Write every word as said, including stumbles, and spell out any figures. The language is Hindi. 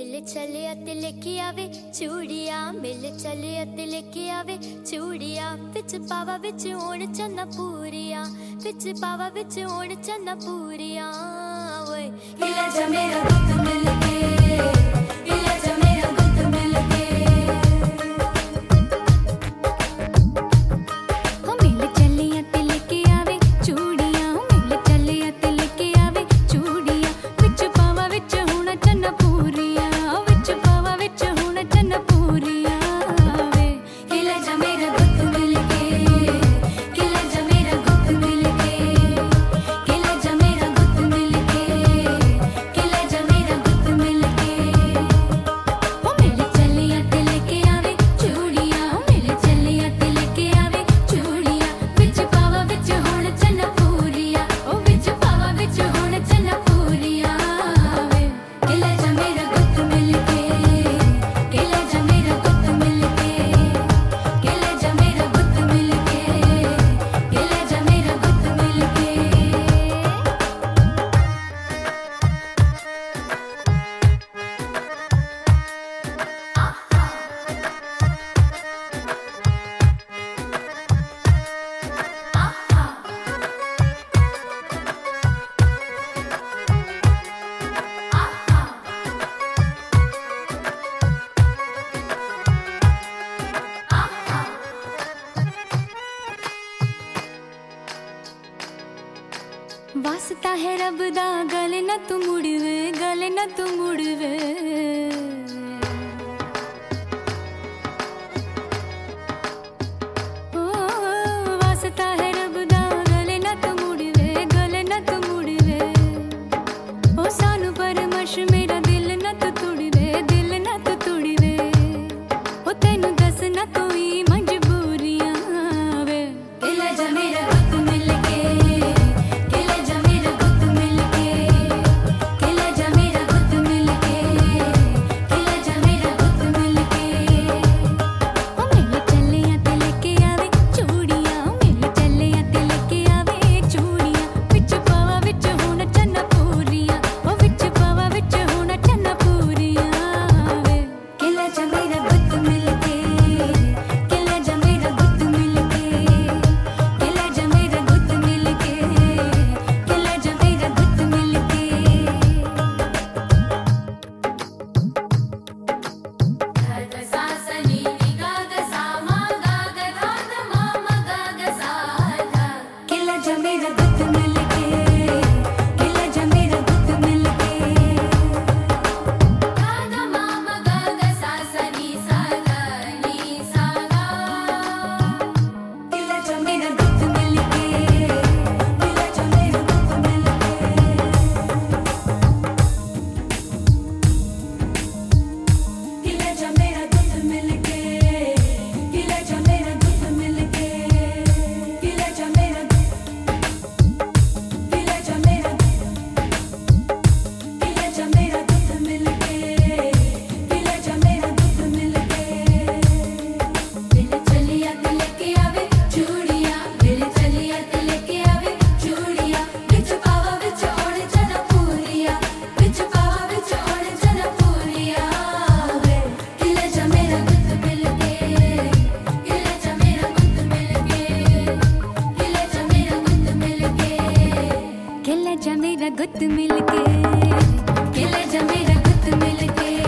मिल चलिया ते लेके आवे चूड़िया मिल चलिया ते लेके आवे चूड़िया विच पावा विच होण चन्ना पूरिया विच पावा विच होण चन्ना पूरिया ओए हिला जा मेरा गुत मिल के हिला जा मेरा गुत मिल के हो मिल चलिया ते लेके आवे चूड़िया मिल चलिया ते लेके आवे चूड़िया विच पावा विच होण चन्ना पूरिया विच पावा विच होण चन्ना पूरिया वे हिला जा मेरा गुत मिल के हिला जा मेरा गुत मिल के हिला जा मेरा गुत मिल के हिला जा मेरा गुत मिल के ओ मिल चलिया ते लेके आवे चूड़िया मिल चलिया ते लेके आवे चूड़िया विच पावा विच होण चन्ना पूरिया ओ विच पावा विच होण चन्ना पूरिया वे हिला जा मेरा गुत मिल के हिला जा मेरा गुत मिल के हिला जा मेरा गुत मिल के हिला जा मेरा गुत मिल के वास्ता है रब दा गले न तू मुड़वे गले न तू मुड़वे ओ वास्ता है रब दा गले न तू मुड़वे गले न तू मुड़वे ओ सानू परमश मेरा दिल न तू तुड़वे दिल न तू तुड़वे ओ तैनू दस न कोई मजबूरियां वे हिला जा मेरा गुत मिल के हिला जा मेरा गुत मिल के हिला जा मेरा गुत मिल के हिला जा मेरा गुत मिल के ओ मिल चलिया ते लेके आवे चूड़िया मिल चलिया ते लेके आवे चूड़िया विच पावा विच होण चन्ना पूरिया ओ विच पावा विच होण चन्ना पूरिया वे हिला जा मेरा गुत मिल के हिला जा मेरा गुत मिल के हिला जा मेरा गुत मिल के हिला जा मेरा गुत मिल के ग ग सा सा नी नी ग ग सा मा ग ग धा ध मा मा ग ग सा धा हिला जा मेरा गुत मिल के हिला जा मेरा गुत मिल के धा ध मा मा ग ग सा सा नी सा ग नी सा गा हिला जा मेरा गुत मिल के हिला जा मेरा गुत मिल के हिला जा मेरा गुत मिल के हिला जा मेरा गुत मिल के हिला जा मेरा हिला जा मेरा हिला जा मेरा गुत मिल के हिला जा मेरा गुत मिल के मिल चलिया ते लेके आवे चूड़िया मिल चलिया ते लेके आवे चूड़िया विच पावा विच होण चन्ना पूरिया विच पावा विच होण चन्ना पूरिया वे हिला जा मेरा गुत मिल के हिला जा मेरा गुत मिल के हिला जा मेरा गुत मिल के हिला जा मेरा गुत मिल के हिला जा मेरा गुत मिल के